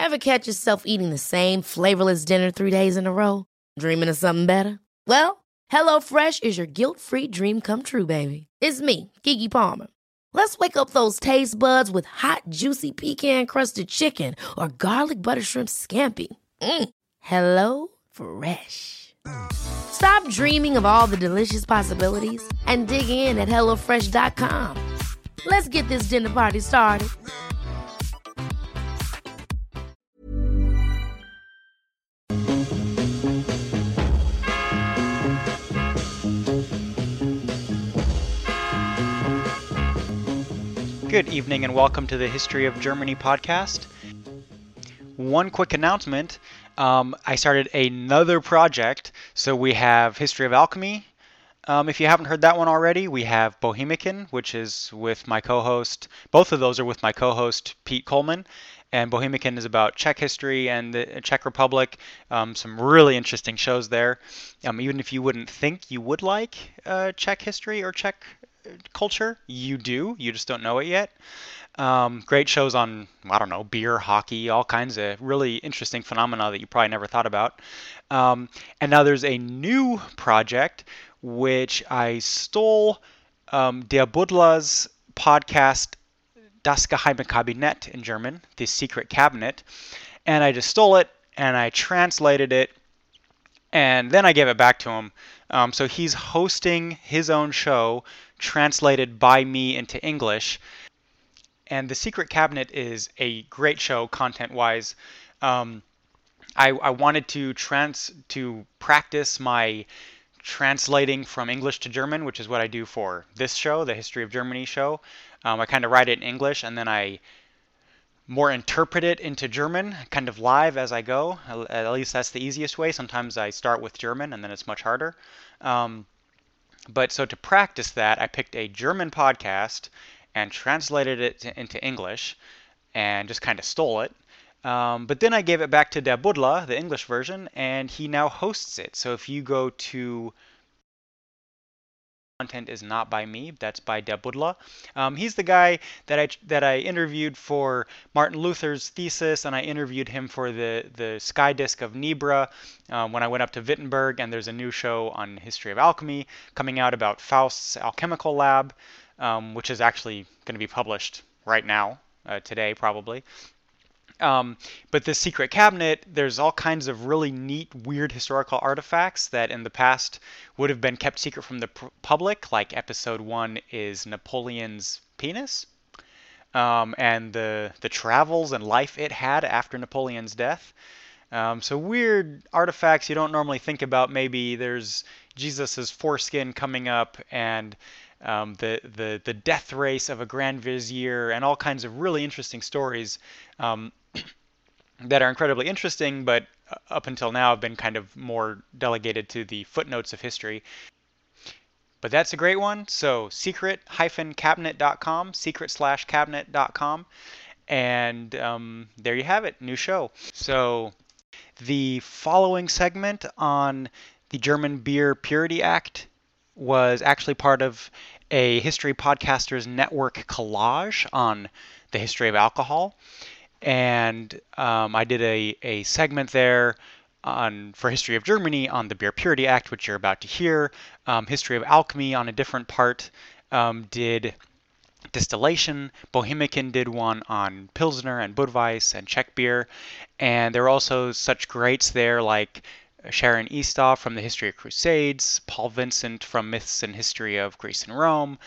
Ever catch yourself eating the same flavorless dinner 3 days in a row? Dreaming of something better? Well, HelloFresh is your guilt-free dream come true, baby. It's me, Keke Palmer. Let's wake up those taste buds with hot, juicy pecan-crusted chicken or garlic butter shrimp scampi. Hello Fresh. Stop dreaming of all the delicious possibilities and dig in at HelloFresh.com. Let's get this dinner party started. Good evening and welcome to the History of Germany podcast. One quick announcement. I started another project. So we have History of Alchemy. If you haven't heard that one already, we have Bohemican, which is with my co-host. Both of those are with my co-host, Pete Coleman. And Bohemican is about Czech history and the Czech Republic. Some really interesting shows there. Even if you wouldn't think you would like Czech history or Czech culture, you do. You just don't know it yet. Great shows on, I don't know, beer, hockey, all kinds of really interesting phenomena that you probably never thought about. And now there's a new project which I stole Der Buddler's podcast Das Geheime Kabinett in German, The Secret Cabinet, and I just stole it and I translated it and then I gave it back to him. So he's hosting his own show translated by me into English. And The Secret Cabinet is a great show content-wise. I wanted to practice my translating from English to German, which is what I do for this show, the History of Germany show. I kind of write it in English and then I more interpret it into German, kind of live as I go. At least that's the easiest way. Sometimes I start with German and then it's much harder. But so to practice that, I picked a German podcast and translated it into English and just kind of stole it. But then I gave it back to Der Buddler, the English version, and he now hosts it. So if you go to content is not by me, that's by Der Buddler. He's the guy that I interviewed for Martin Luther's thesis, and I interviewed him for the Sky Disk of Nebra when I went up to Wittenberg, and there's a new show on History of Alchemy coming out about Faust's alchemical lab, which is actually going to be published right now, today probably. But this Secret Cabinet, there's all kinds of really neat, weird historical artifacts that in the past would have been kept secret from the public, like episode 1 is Napoleon's penis, and the travels and life it had after Napoleon's death. So weird artifacts you don't normally think about. Maybe there's Jesus's foreskin coming up, and the death race of a grand vizier, and all kinds of really interesting stories that are incredibly interesting, but up until now have been kind of more delegated to the footnotes of history. But that's a great one. So secret-cabinet.com, secret/cabinet.com, and there you have it, new show. So the following segment on the German Beer Purity Act was actually part of a History Podcasters Network collage on the history of alcohol. And I did a segment there for History of Germany on the Beer Purity Act, which you're about to hear. History of Alchemy on a different part did distillation. Bohemican did one on Pilsner and Budweis and Czech beer. And there were also such greats there like Sharon Eastoff from the History of Crusades, Paul Vincent from Myths and History of Greece and Rome,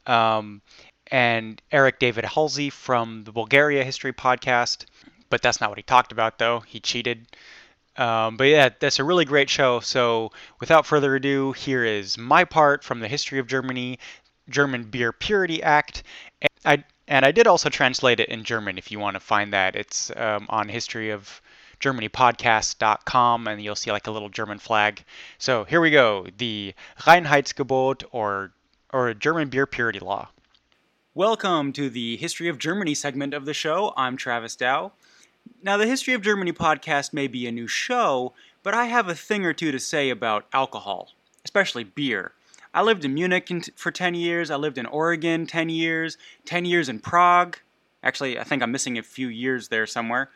and Eric David Halsey from the Bulgaria History podcast. But that's not what he talked about, though. He cheated. But yeah, that's a really great show. So without further ado, here is my part from the History of Germany, German Beer Purity Act. And I did also translate it in German if you want to find that. It's on historyofgermanypodcast.com, and you'll see like a little German flag. So here we go. The Reinheitsgebot, or German Beer Purity Law. Welcome to the History of Germany segment of the show. I'm Travis Dow. Now, the History of Germany podcast may be a new show, but I have a thing or two to say about alcohol, especially beer. I lived in Munich for 10 years. I lived in Oregon 10 years. 10 years in Prague. Actually, I think I'm missing a few years there somewhere.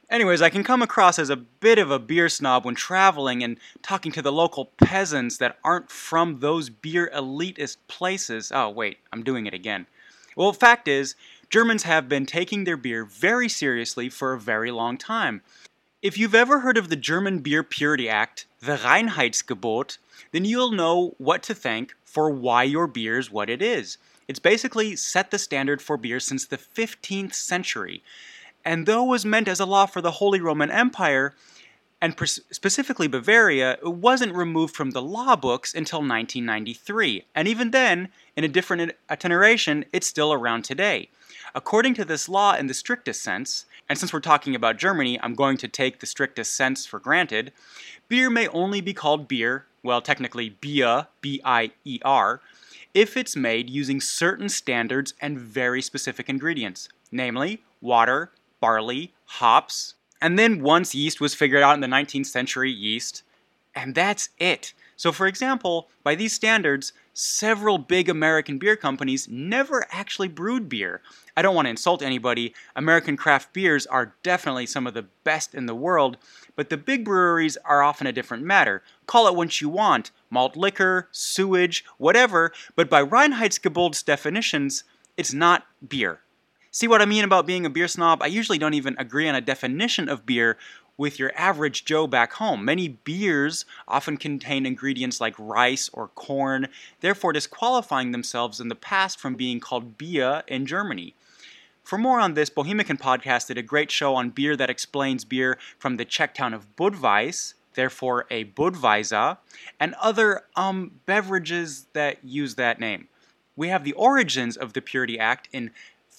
Anyways, I can come across as a bit of a beer snob when traveling and talking to the local peasants that aren't from those beer elitist places. Oh, wait, I'm doing it again. Well, fact is, Germans have been taking their beer very seriously for a very long time. If you've ever heard of the German Beer Purity Act, the Reinheitsgebot, then you'll know what to thank for why your beer is what it is. It's basically set the standard for beer since the 15th century. And though it was meant as a law for the Holy Roman Empire, and specifically Bavaria, it wasn't removed from the law books until 1993. And even then, in a different iteration, it's still around today. According to this law in the strictest sense, and since we're talking about Germany, I'm going to take the strictest sense for granted, beer may only be called beer, well, technically Bier, B-I-E-R, if it's made using certain standards and very specific ingredients, namely water, barley, hops, and then once yeast was figured out in the 19th century, yeast, and that's it. So for example, by these standards, several big American beer companies never actually brewed beer. I don't want to insult anybody, American craft beers are definitely some of the best in the world, but the big breweries are often a different matter. Call it what you want, malt liquor, sewage, whatever, but by Reinheitsgebot's definitions, it's not beer. See what I mean about being a beer snob? I usually don't even agree on a definition of beer with your average Joe back home. Many beers often contain ingredients like rice or corn, therefore disqualifying themselves in the past from being called Bier in Germany. For more on this, Bohemican Podcast did a great show on beer that explains beer from the Czech town of Budweis, therefore a Budweiser, and other beverages that use that name. We have the origins of the Purity Act in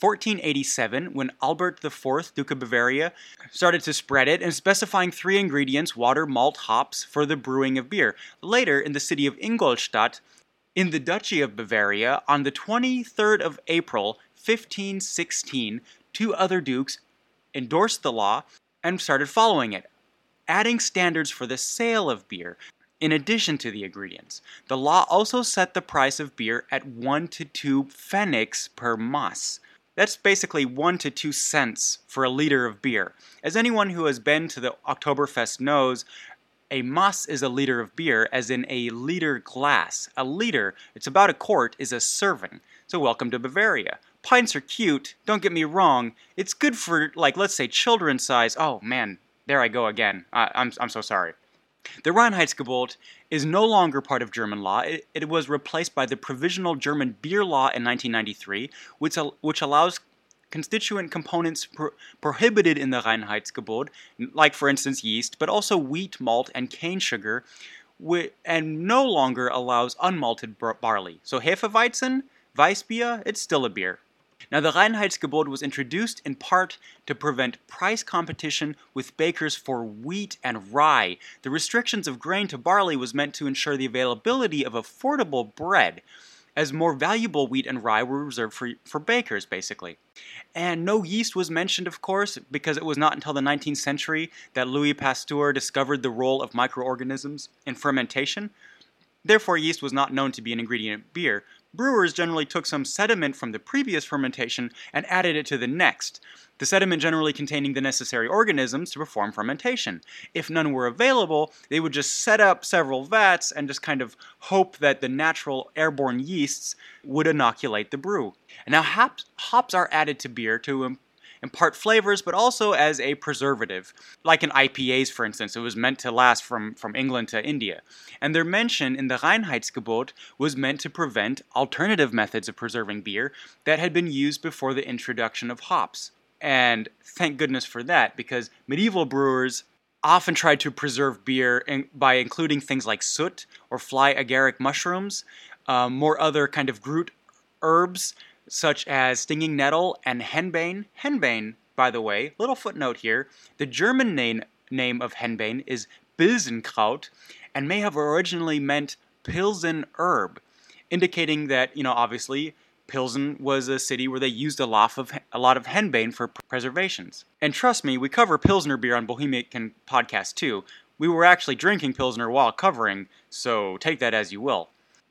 1487, when Albert IV, Duke of Bavaria, started to spread it and specifying 3 ingredients, water, malt, hops, for the brewing of beer. Later, in the city of Ingolstadt, in the Duchy of Bavaria, on the 23rd of April, 1516, 2 other dukes endorsed the law and started following it, adding standards for the sale of beer. In addition to the ingredients, the law also set the price of beer at 1 to 2 pfennigs per Maß. That's basically 1 to 2 cents for a liter of beer. As anyone who has been to the Oktoberfest knows, a Maß is a liter of beer, as in a liter glass. A liter, it's about a quart, is a serving. So welcome to Bavaria. Pints are cute, don't get me wrong. It's good for, like, let's say children's size. Oh man, there I go again. I'm so sorry. The Reinheitsgebot is no longer part of German law. It was replaced by the Provisional German Beer Law in 1993, which allows constituent components prohibited in the Reinheitsgebot, like for instance yeast, but also wheat, malt, and cane sugar, and no longer allows unmalted barley. So Hefeweizen, Weissbier, it's still a beer. Now, the Reinheitsgebot was introduced in part to prevent price competition with bakers for wheat and rye. The restrictions of grain to barley was meant to ensure the availability of affordable bread, as more valuable wheat and rye were reserved for bakers, basically. And no yeast was mentioned, of course, because it was not until the 19th century that Louis Pasteur discovered the role of microorganisms in fermentation. Therefore, yeast was not known to be an ingredient of beer. Brewers generally took some sediment from the previous fermentation and added it to the next, the sediment generally containing the necessary organisms to perform fermentation. If none were available, they would just set up several vats and just kind of hope that the natural airborne yeasts would inoculate the brew. And now hops are added to beer to impart flavors, but also as a preservative. Like in IPAs, for instance, it was meant to last from England to India. And their mention in the Reinheitsgebot was meant to prevent alternative methods of preserving beer that had been used before the introduction of hops. And thank goodness for that, because medieval brewers often tried to preserve beer by including things like soot or fly agaric mushrooms, more other kind of Groot herbs, such as stinging nettle and henbane. Henbane, by the way, little footnote here, the German name of henbane is Bilsenkraut and may have originally meant Pilsen herb, indicating that, obviously, Pilsen was a city where they used a lot of henbane for preservations. And trust me, we cover Pilsner beer on Bohemican Podcast too. We were actually drinking Pilsner while covering, so take that as you will.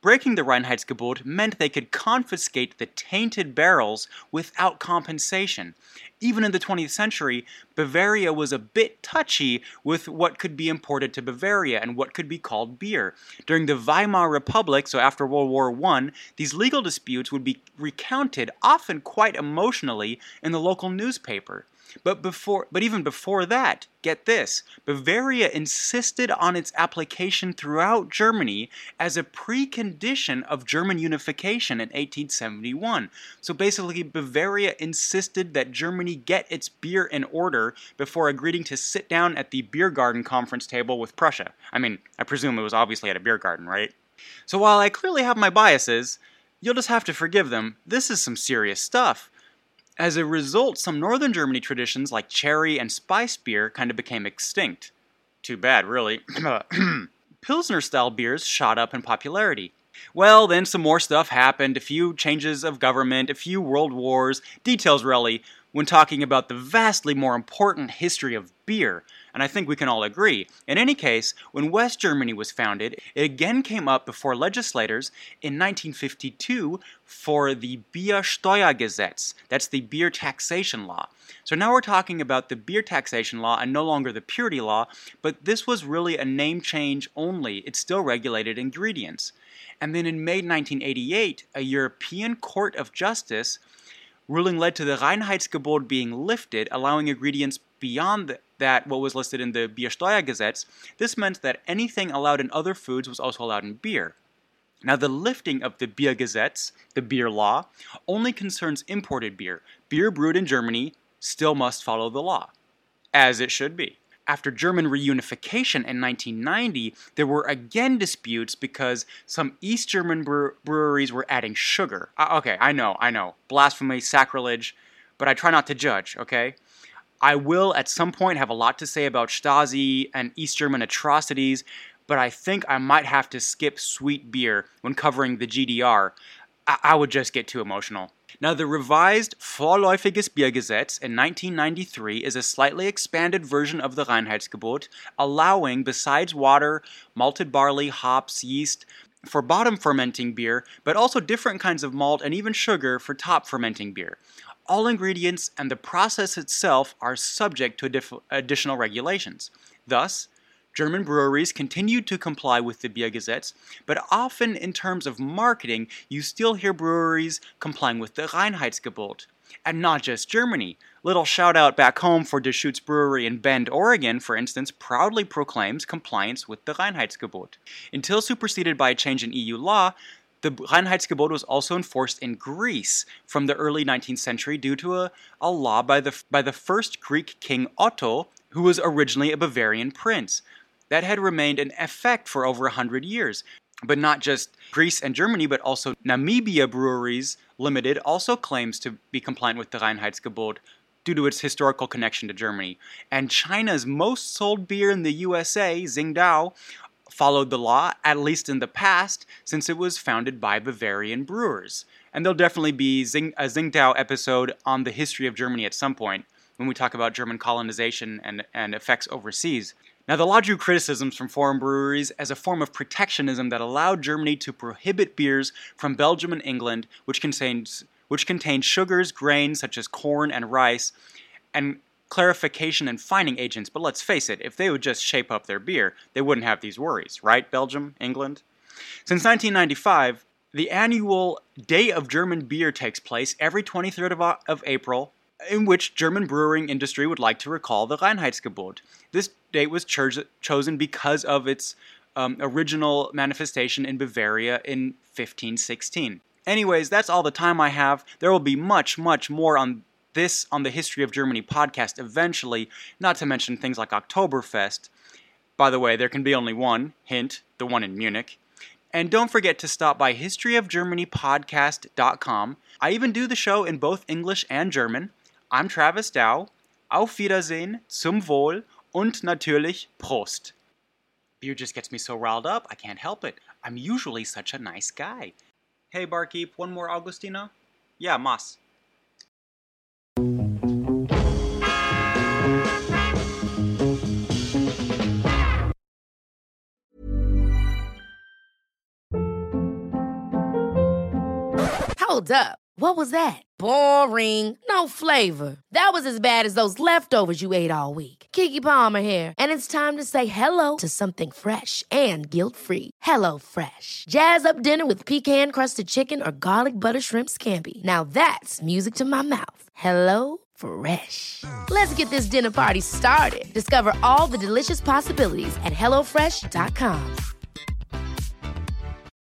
Breaking the Reinheitsgebot meant they could confiscate the tainted barrels without compensation. Even in the 20th century, Bavaria was a bit touchy with what could be imported to Bavaria and what could be called beer. During the Weimar Republic, so after World War I, these legal disputes would be recounted, often quite emotionally, in the local newspaper. But even before that, get this, Bavaria insisted on its application throughout Germany as a precondition of German unification in 1871. So basically, Bavaria insisted that Germany get its beer in order before agreeing to sit down at the beer garden conference table with Prussia. I mean, I presume it was obviously at a beer garden, right? So while I clearly have my biases, you'll just have to forgive them. This is some serious stuff. As a result, some northern Germany traditions like cherry and spice beer kind of became extinct. Too bad, really. Pilsner-style beers shot up in popularity. Well, then some more stuff happened, a few changes of government, a few world wars, details really, when talking about the vastly more important history of beer, and I think we can all agree. In any case, when West Germany was founded, it again came up before legislators in 1952 for the Biersteuergesetz. That's the beer taxation law. So now we're talking about the beer taxation law and no longer the purity law, but this was really a name change only. It still regulated ingredients. And then in May 1988, a European Court of Justice ruling led to the Reinheitsgebot being lifted, allowing ingredients beyond that what was listed in the Biersteuergesetz. This meant that anything allowed in other foods was also allowed in beer. Now, the lifting of the Biergesetz, the beer law, only concerns imported beer. Beer brewed in Germany still must follow the law, as it should be. After German reunification in 1990, there were again disputes because some East German breweries were adding sugar. Okay, I know. Blasphemy, sacrilege, but I try not to judge, okay? I will at some point have a lot to say about Stasi and East German atrocities, but I think I might have to skip sweet beer when covering the GDR. I would just get too emotional. Now, the revised Vorläufiges Biergesetz in 1993 is a slightly expanded version of the Reinheitsgebot, allowing, besides water, malted barley, hops, yeast, for bottom fermenting beer, but also different kinds of malt and even sugar for top fermenting beer. All ingredients and the process itself are subject to additional regulations. Thus, German breweries continued to comply with the Biergesetz, but often in terms of marketing, you still hear breweries complying with the Reinheitsgebot. And not just Germany. Little shout out back home for Deschutes Brewery in Bend, Oregon, for instance, proudly proclaims compliance with the Reinheitsgebot. Until superseded by a change in EU law, the Reinheitsgebot was also enforced in Greece from the early 19th century due to a law by the first Greek king Otto, who was originally a Bavarian prince. That had remained in effect for over 100 years. But not just Greece and Germany, but also Namibia Breweries Limited also claims to be compliant with the Reinheitsgebot due to its historical connection to Germany. And China's most sold beer in the USA, Tsingtao, followed the law, at least in the past, since it was founded by Bavarian brewers. And there'll definitely be a Tsingtao episode on the history of Germany at some point, when we talk about German colonization and effects overseas. Now, the law drew criticisms from foreign breweries as a form of protectionism that allowed Germany to prohibit beers from Belgium and England, which contained sugars, grains such as corn and rice, and clarification and fining agents. But let's face it, if they would just shape up their beer, they wouldn't have these worries, right, Belgium, England? Since 1995, the annual Day of German Beer takes place every 23rd of April, in which German brewing industry would like to recall the Reinheitsgebot. This date was chosen because of its original manifestation in Bavaria in 1516. Anyways, that's all the time I have. There will be much, much more on the History of Germany podcast eventually, not to mention things like Oktoberfest. By the way, there can be only one, hint, the one in Munich. And don't forget to stop by historyofgermanypodcast.com. I even do the show in both English and German. I'm Travis Dow. Auf Wiedersehen, zum Wohl und natürlich Prost. Beer just gets me so riled up, I can't help it. I'm usually such a nice guy. Hey barkeep, one more Augustino? Yeah, mas. Hold up. What was that? Boring. No flavor. That was as bad as those leftovers you ate all week. Keke Palmer here, and it's time to say hello to something fresh and guilt-free. Hello Fresh. Jazz up dinner with pecan-crusted chicken or garlic butter shrimp scampi. Now that's music to my mouth. Hello Fresh. Let's get this dinner party started. Discover all the delicious possibilities at hellofresh.com.